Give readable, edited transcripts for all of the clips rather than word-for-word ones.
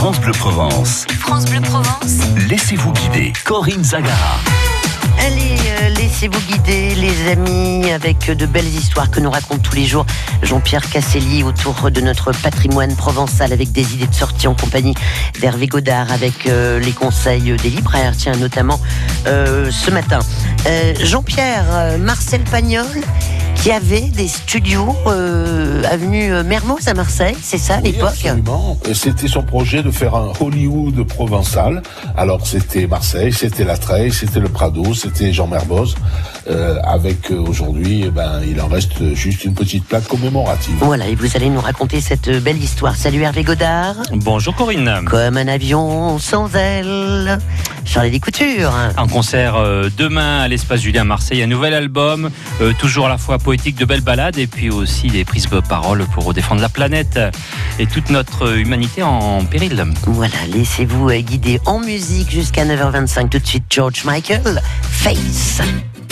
France Bleu Provence. France Bleu Provence. Laissez-vous guider. Corinne Zagara. Allez, laissez-vous guider, les amis, avec de belles histoires que nous raconte tous les jours Jean-Pierre Casselli autour de notre patrimoine provençal, avec des idées de sortie en compagnie d'Hervé Godard, avec les conseils des libraires, tiens, notamment ce matin. Jean-Pierre, Marcel Pagnol, qui avait des studios avenue Mermoz à Marseille, c'est ça à l'époque? Absolument. C'était son projet de faire un Hollywood provençal. Alors c'était Marseille, c'était La Treille, c'était le Prado, c'était Jean Mermoz. Avec aujourd'hui, il en reste juste une petite plaque commémorative. Voilà, et vous allez nous raconter cette belle histoire. Salut Hervé Godard. Bonjour Corinne. Comme un avion sans ailes. Charlie Couture. Un concert demain à l'Espace Julien à Marseille, un nouvel album, toujours à la fois poétique, de belles ballades, et puis aussi des prises de parole pour défendre la planète et toute notre humanité en péril. Voilà, laissez-vous guider en musique jusqu'à 9h25. Tout de suite, George Michael, Face.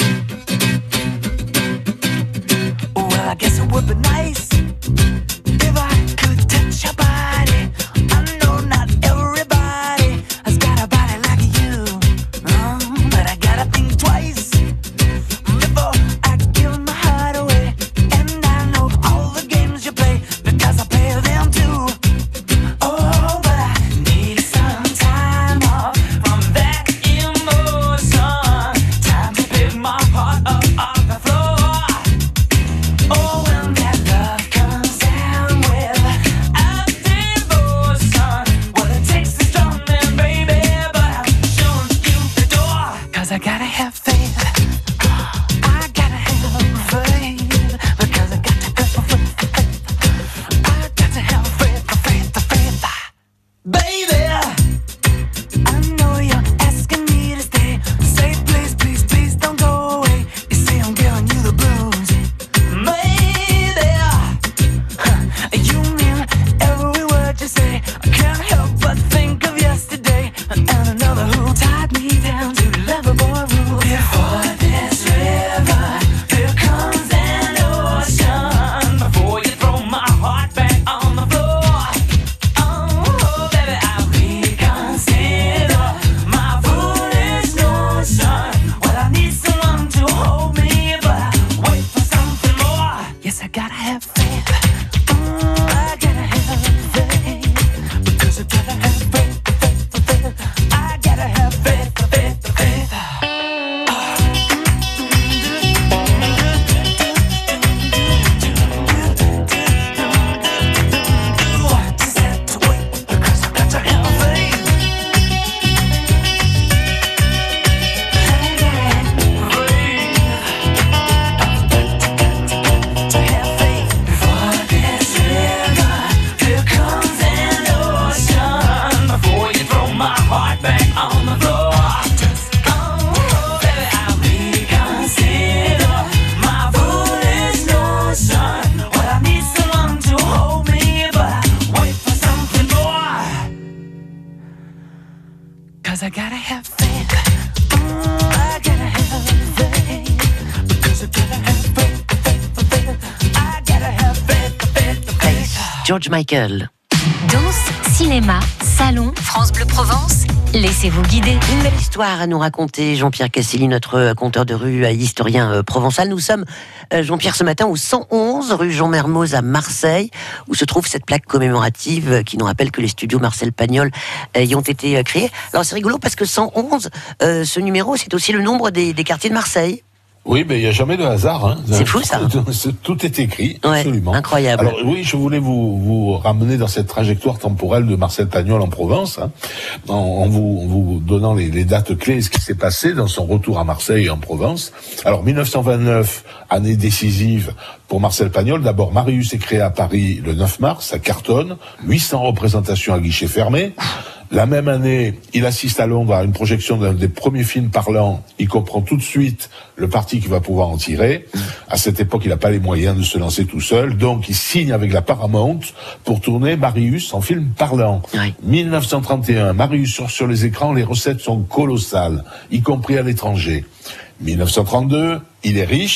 I guess it would be nice if I could touch your body. I know not everybody has got a body like you, but I gotta think twice before I give my heart away. And I know all the games you play because I play them too. Oh, but I need some time off from that emotion. Time to pick my heart up off the floor. Oh, when that love comes down with a devotion, well, it takes a strong man, baby, but I'm showing you the door. 'Cause I gotta have faith. I gotta have faith. Because I got to have faith. I got to have faith. Baby, I know you're asking me to stay. Say please, please, please don't go away. You say I'm giving you the blues. Maybe you mean every word you say. I can't help but think of yesterday and another who tied me down to Loverboy rules. Before this river, here comes an ocean. Before you throw my heart back on the floor. Oh, baby, I reconsider my foolish notion. Well, I need someone to hold me, but I wait for something more. Yes, I gotta have faith. I gotta have faith. Because I gotta have faith. I gotta have faith. Just have to wait because I got to have faith. To have faith. Before this river, here comes an ocean. Before you throw my heart back on the floor. Oh, baby, I reconsider my foolish notion. Well, I need someone to hold me, but I wait for something more. 'Cause I gotta have faith. I gotta have faith. Because I gotta have faith. I gotta have faith. George Michael. Danse, cinéma, salon, France Bleu Provence. Laissez-vous guider. Une belle histoire à nous raconter, Jean-Pierre Casselli, notre conteur de rue, historien provençal. Nous sommes, Jean-Pierre, ce matin au 111 rue Jean Mermoz à Marseille, où se trouve cette plaque commémorative qui nous rappelle que les studios Marcel Pagnol y ont été créés. Alors c'est rigolo parce que 111, ce numéro, c'est aussi le nombre des quartiers de Marseille. Oui, mais il n'y a jamais de hasard. Hein. C'est fou, ça. Tout est écrit, Ouais, absolument. incroyable. Alors oui, je voulais vous ramener dans cette trajectoire temporelle de Marcel Pagnol en Provence, hein, en vous donnant les dates clés, ce qui s'est passé dans son retour à Marseille et en Provence. Alors 1929, année décisive pour Marcel Pagnol. D'abord, Marius est créé à Paris le 9 mars, ça cartonne, 800 représentations à guichet fermé. La même année, il assiste à Londres à une projection d'un des premiers films parlants. Il comprend tout de suite le parti qu'il va pouvoir en tirer. À cette époque, il n'a pas les moyens de se lancer tout seul. Donc, il signe avec la Paramount pour tourner Marius en film parlant. Oui. 1931, Marius sur les écrans, les recettes sont colossales, y compris à l'étranger. 1932, il est riche.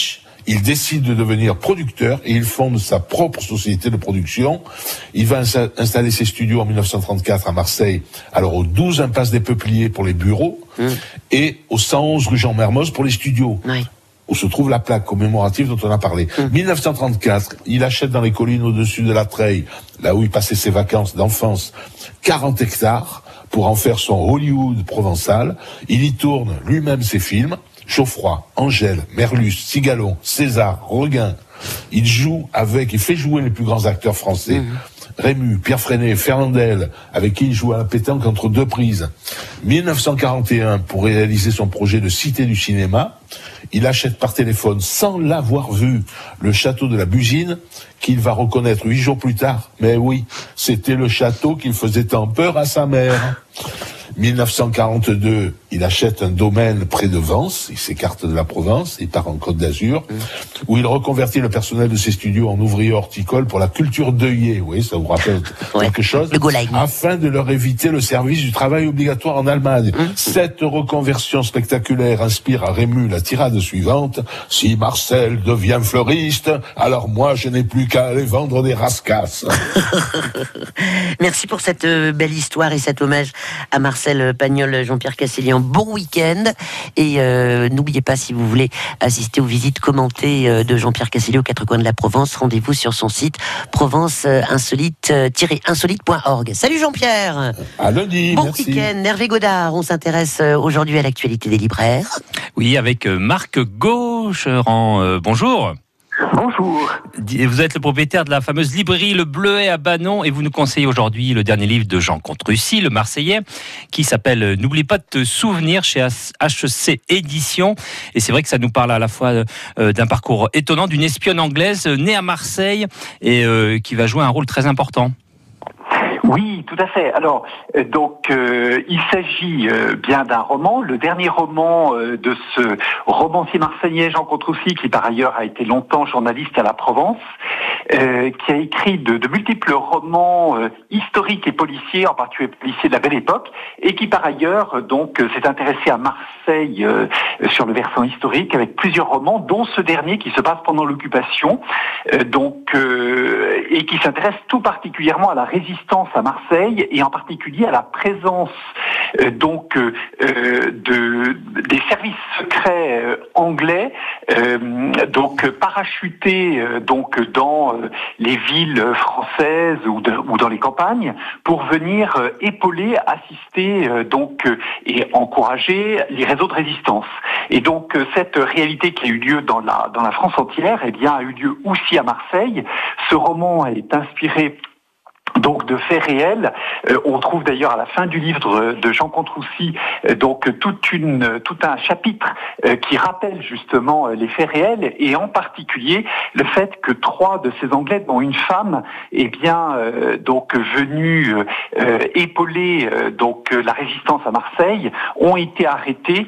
il décide de devenir producteur et il fonde sa propre société de production. Il va installer ses studios en 1934 à Marseille, alors au 12 impasse des Peupliers pour les bureaux et au 111 rue Jean Mermoz pour les studios. Oui. Où se trouve la plaque commémorative dont on a parlé. 1934, il achète dans les collines au-dessus de la Treille, là où il passait ses vacances d'enfance, 40 hectares pour en faire son Hollywood provençal. Il y tourne lui-même ses films, Geoffroy, Angèle, Merlus, Cigalon, César, Reguin. Il fait jouer les plus grands acteurs français. Rému, Pierre Freinet, Fernandel, avec qui il joue à la pétanque entre deux prises. 1941, pour réaliser son projet de Cité du cinéma, il achète par téléphone, sans l'avoir vu, le château de la Busine, qu'il va reconnaître 8 jours plus tard. Mais oui, c'était le château qui faisait tant peur à sa mère. 1942, il achète un domaine près de Vence, il s'écarte de la Provence, il part en Côte d'Azur, où il reconvertit le personnel de ses studios en ouvriers horticoles pour la culture d'œillets, oui, ça vous rappelle quelque chose, le Golaï, afin de leur éviter le service du travail obligatoire en Allemagne. Cette reconversion spectaculaire inspire à Rému la tirade suivante: si Marcel devient fleuriste, alors moi je n'ai plus qu'à aller vendre des rascasses. Merci pour cette belle histoire et cet hommage à Marcel Pagnol, Jean-Pierre Cassellian. Bon week-end et n'oubliez pas, si vous voulez assister aux visites commentées de Jean-Pierre Cassellian aux quatre coins de la Provence, rendez-vous sur son site provence-insolite.org. Salut Jean-Pierre. À lundi. Bon merci. week-end. Hervé Godard, on s'intéresse aujourd'hui à l'actualité des libraires. Oui, avec Marc Gaucherand. Bonjour. Bonjour. Vous êtes le propriétaire de la fameuse librairie Le Bleuet à Banon et vous nous conseillez aujourd'hui le dernier livre de Jean Contreussi, le Marseillais, qui s'appelle N'oublie pas de te souvenir chez HEC Éditions. Et c'est vrai que ça nous parle à la fois d'un parcours étonnant d'une espionne anglaise née à Marseille et qui va jouer un rôle très important. Oui, tout à fait. Alors, il s'agit bien d'un roman, le dernier roman de ce romancier marseillais Jean Contreussi, qui par ailleurs a été longtemps journaliste à la Provence, qui a écrit de multiples romans historiques et policiers, en particulier policiers de la Belle Époque, et qui par ailleurs s'est intéressé à Marseille sur le versant historique avec plusieurs romans, dont ce dernier qui se passe pendant l'occupation, et qui s'intéresse tout particulièrement à la résistance à Marseille et en particulier à la présence des services secrets anglais parachutés dans les villes françaises ou dans les campagnes pour venir épauler, assister et encourager les réseaux de résistance. Et donc cette réalité qui a eu lieu dans la France entière, a eu lieu aussi à Marseille. Ce roman est inspiré de faits réels. On trouve d'ailleurs à la fin du livre de Jean Contreussi tout un chapitre qui rappelle justement les faits réels et en particulier le fait que 3 de ces Anglais, dont une femme, venue épauler la résistance à Marseille, ont été arrêtés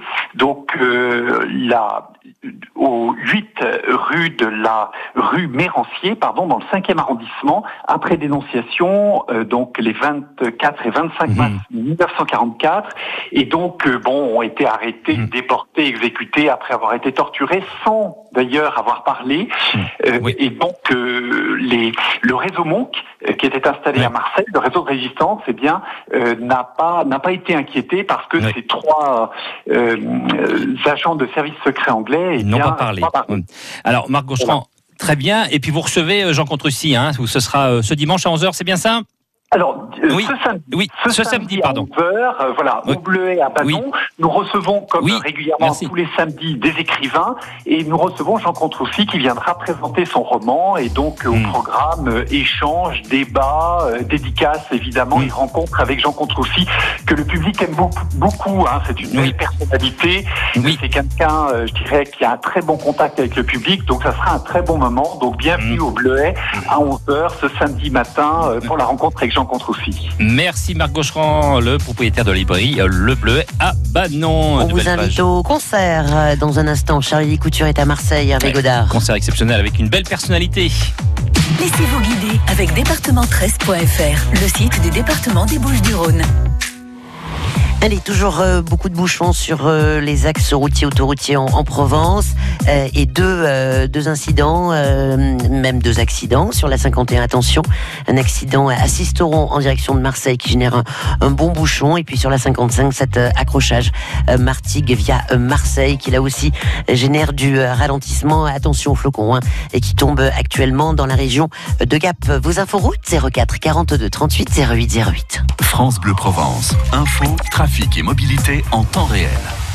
au 8 rue Mérancier, dans le 5e arrondissement, après dénonciation, les 24 et 25 mars 1944, et ont été arrêtés, déportés, exécutés après avoir été torturés sans d'ailleurs avoir parlé. Et le réseau Monk, qui était installé à Marseille, le réseau de résistance, n'a pas été inquiété parce que ces 3 agents de services secrets anglais n'ont pas parlé. Alors, Marc Gaucherand, très bien. Et puis vous recevez Jean Contreussi, où ce sera ce dimanche à 11h, c'est bien ça ? Alors, ce samedi à 11h, au Bleuet à Banon, nous recevons, comme régulièrement tous les samedis, des écrivains, et nous recevons Jean Contreussi qui viendra présenter son roman, et au programme échange, débat, dédicace, évidemment, et rencontre avec Jean Contreussi, que le public aime beaucoup, c'est une belle personnalité, c'est quelqu'un, je dirais, qui a un très bon contact avec le public, donc ça sera un très bon moment, donc bienvenue au Bleuet à 11h ce samedi matin pour la rencontre avec Jean Contreussi. Merci Marc Gaucherand, le propriétaire de la librairie Le Bleuet à Banon. On vous invite au concert dans un instant. Charlie Couture est à Marseille, Hervé Godard. Concert exceptionnel avec une belle personnalité. Laissez-vous guider avec département13.fr, le site du département des Bouches-du-Rhône. Allez, toujours beaucoup de bouchons sur les axes routiers, autoroutiers en Provence et deux incidents, même 2 accidents sur la 51. Attention, un accident à Sisteron en direction de Marseille qui génère un bon bouchon, et puis sur la 55, cet accrochage Martigues via Marseille qui là aussi génère du ralentissement. Attention aux flocons et qui tombe actuellement dans la région de Gap. Vos inforoutes 04 42 38 08 08. France Bleu Provence. Info, trafic et mobilité en temps réel.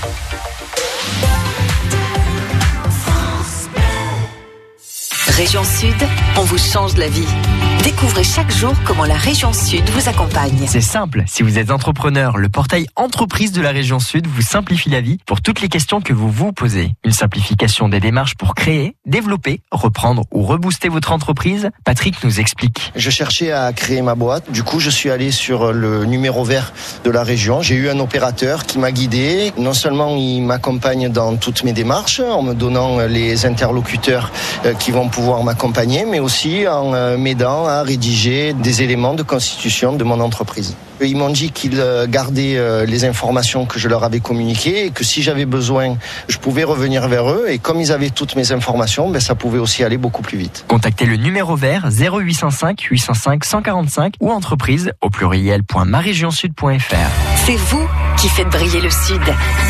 Région Sud, on vous change la vie. Découvrez chaque jour comment la région Sud vous accompagne. C'est simple, si vous êtes entrepreneur, le portail Entreprise de la région Sud vous simplifie la vie pour toutes les questions que vous vous posez. Une simplification des démarches pour créer, développer, reprendre ou rebooster votre entreprise. Patrick nous explique. Je cherchais à créer ma boîte, du coup je suis allé sur le numéro vert de la région. J'ai eu un opérateur qui m'a guidé. Non seulement il m'accompagne dans toutes mes démarches en me donnant les interlocuteurs qui vont pouvoir m'accompagner, mais aussi en m'aidant à rédiger des éléments de constitution de mon entreprise. Ils m'ont dit qu'ils gardaient les informations que je leur avais communiquées et que si j'avais besoin, je pouvais revenir vers eux. Et comme ils avaient toutes mes informations, ça pouvait aussi aller beaucoup plus vite. Contactez le numéro vert 0805 805 145 ou entreprise au pluriel.maregionsud.fr. C'est vous qui faites briller le Sud.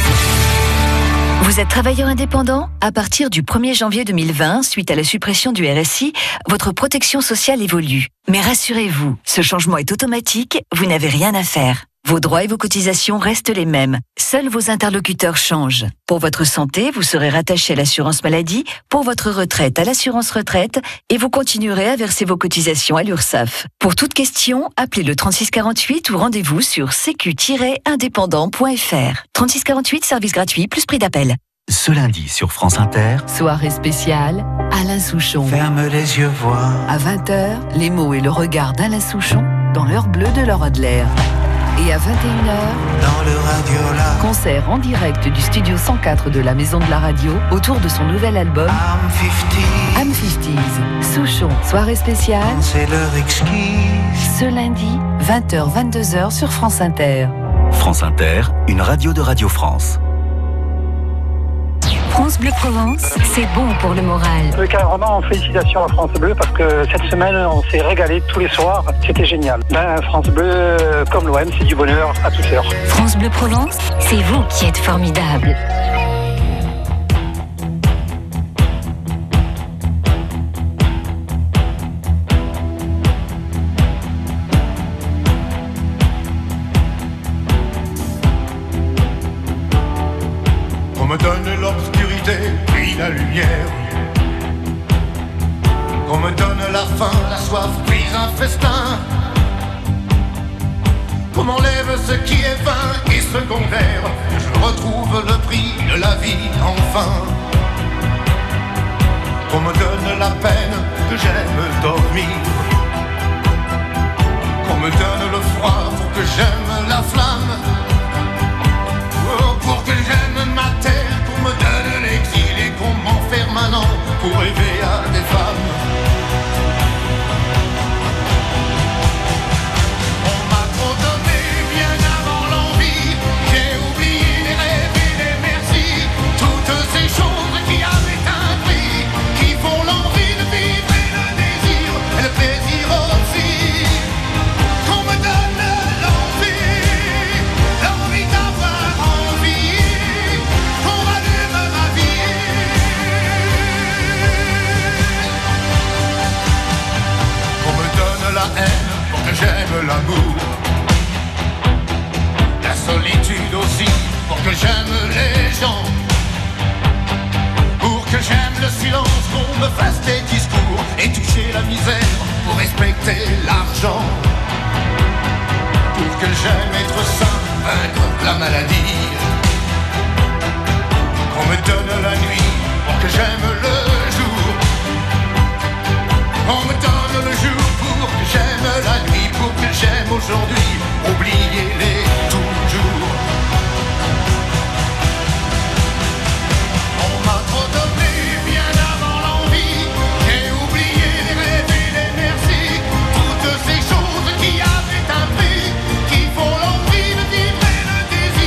Vous êtes travailleur indépendant ? À partir du 1er janvier 2020, suite à la suppression du RSI, votre protection sociale évolue. Mais rassurez-vous, ce changement est automatique, vous n'avez rien à faire. Vos droits et vos cotisations restent les mêmes. Seuls vos interlocuteurs changent. Pour votre santé, vous serez rattaché à l'assurance maladie, pour votre retraite à l'assurance retraite, et vous continuerez à verser vos cotisations à l'URSSAF. Pour toute question, appelez le 3648 ou rendez-vous sur sécu-indépendant.fr. 3648, service gratuit plus prix d'appel. Ce lundi sur France Inter, soirée spéciale, Alain Souchon. Ferme les yeux, vois. À 20h, les mots et le regard d'Alain Souchon dans l'heure bleue de Laura Adler. Et à 21h, dans le Radiola, concert en direct du studio 104 de la Maison de la Radio autour de son nouvel album I'm 50s. Souchon, soirée spéciale, c'est l'heure exquise. Ce lundi, 20h-22h sur France Inter. France Inter, une radio de Radio France. France Bleu Provence, c'est bon pour le moral. Carrément, félicitations à France Bleu parce que cette semaine, on s'est régalé tous les soirs. C'était génial. France Bleu, comme l'OM, c'est du bonheur à toute heure. France Bleu Provence, c'est vous qui êtes formidable. On me donne l'obscurité, puis la lumière. Qu'on me donne la faim, la soif, puis un festin. Qu'on m'enlève ce qui est vain et secondaire. Que je retrouve le prix de la vie, enfin. Qu'on me donne la peine, que j'aime dormir. Qu'on me donne le froid pour que j'aime la flamme. Pour que j'aime ma terre, qu'on me donne l'exil et qu'on m'enferme un an pour rêver à des femmes. On m'a trop donné bien avant l'envie, j'ai oublié les rêves et les merci, toutes ces choses qui avaient un prix, qui font l'envie de vivre et le désir, et le plaisir aussi. Qu'on me donne l'envie d'avoir envie, qu'on rallume ma vie. Qu'on me donne la haine pour que j'aime l'amour, la solitude aussi pour que j'aime les gens, pour que j'aime le silence, qu'on me fasse des discours et toucher la misère pour respecter l'argent, pour que j'aime être sain, vaincre la maladie. Qu'on me donne la nuit pour que j'aime le jour. On me donne le jour pour que j'aime la nuit, pour que j'aime aujourd'hui, oubliez-les toujours. On m'a trop donné bien avant l'envie, j'ai oublié les rêves et les merci, toutes ces choses qui avaient un prix, qui font l'envie de vivre et le désir.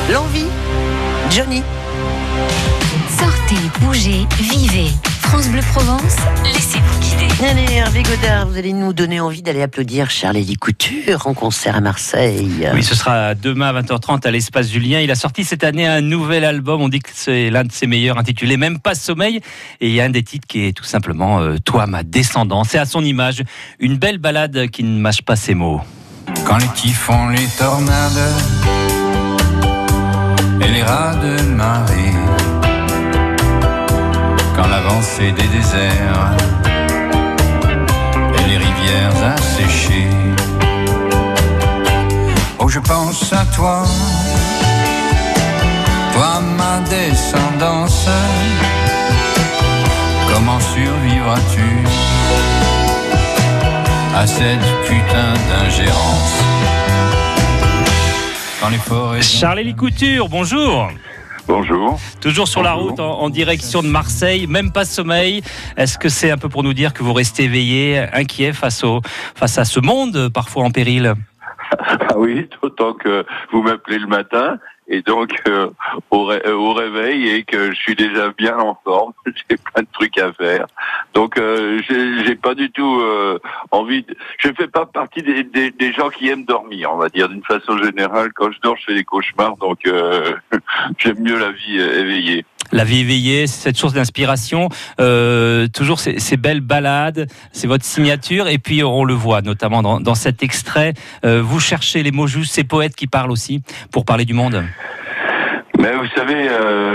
L'envie, Johnny. Sortez, bougez, vivez. France Bleu Provence, laissez-vous guider. Allez, Hervé Godard, vous allez nous donner envie d'aller applaudir Charles-Élie Couture en concert à Marseille. Oui, ce sera demain à 20h30 à l'Espace Julien. Il a sorti cette année un nouvel album. On dit que c'est l'un de ses meilleurs, intitulé Même pas sommeil. Et il y a un des titres qui est tout simplement Toi, ma descendance. C'est à son image une belle ballade qui ne mâche pas ses mots. Quand les typhons, les tornades et les rats de marée, quand l'avancée des déserts et les rivières asséchées, oh je pense à toi, toi ma descendance, comment survivras-tu à cette putain d'ingérence? Dans les forêts. Charles-Élie Couture, bonjour. Bonjour. Toujours sur la route, en direction de Marseille, même pas sommeil. Est-ce que c'est un peu pour nous dire que vous restez éveillé, inquiet face à ce monde parfois en péril? Ah oui, d'autant que vous m'appelez le matin et donc au réveil et que je suis déjà bien en forme, j'ai plein de trucs à faire. Donc j'ai pas du tout envie. Je fais pas partie des gens qui aiment dormir, on va dire d'une façon générale. Quand je dors, je fais des cauchemars, donc j'aime mieux la vie éveillée. La vie éveillée, c'est cette source d'inspiration, toujours ces belles ballades, c'est votre signature, et puis on le voit notamment dans cet extrait, vous cherchez les mots justes, ces poètes qui parlent aussi, pour parler du monde. Mais vous savez,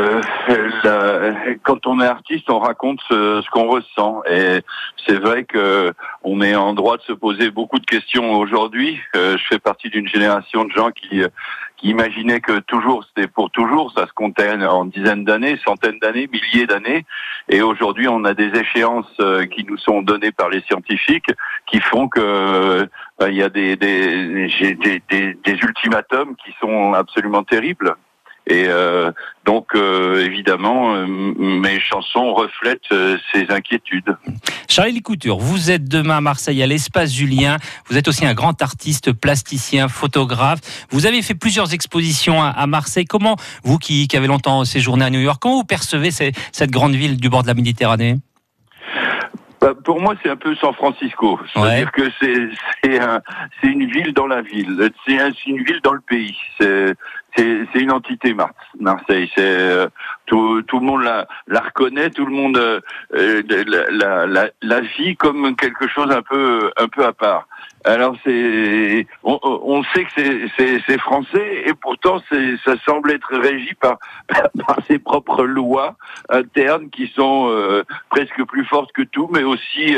quand on est artiste, on raconte ce qu'on ressent, et c'est vrai que on est en droit de se poser beaucoup de questions aujourd'hui. Je fais partie d'une génération de gens qui imaginaient que toujours c'était pour toujours, ça se comptait en dizaines d'années, centaines d'années, milliers d'années, et aujourd'hui on a des échéances qui nous sont données par les scientifiques qui font que il y a des ultimatums qui sont absolument terribles. Et donc évidemment mes chansons reflètent ces inquiétudes. Charles-Élie Couture, vous êtes demain à Marseille à l'Espace Julien, vous êtes aussi un grand artiste, plasticien, photographe, vous avez fait plusieurs expositions à Marseille. Comment, vous qui avez longtemps séjourné à New York, comment vous percevez cette grande ville du bord de la Méditerranée? Pour moi, c'est un peu San Francisco. C'est-à-dire que c'est une ville dans la ville. C'est une ville dans le pays. C'est une entité, Marseille. Tout le monde la reconnaît. Tout le monde la vit comme quelque chose un peu à part. Alors on sait que c'est français et pourtant ça semble être régi par ses propres lois internes qui sont presque plus fortes que tout, mais aussi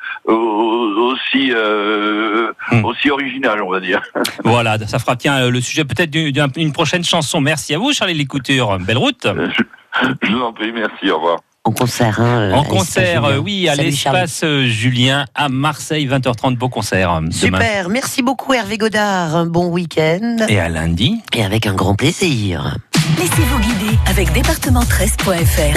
originales, on va dire. Voilà, ça fera le sujet peut-être d'une prochaine chanson. Merci à vous, Charles-Élie Couture. Belle route. Je vous en prie, merci. Au revoir. En concert, en concert, oui, à l'Espace Julien à Marseille, 20h30, beau concert. Super, demain. Merci beaucoup Hervé Godard, un bon week-end. Et à lundi. Et avec un grand plaisir. Laissez-vous guider avec département13.fr.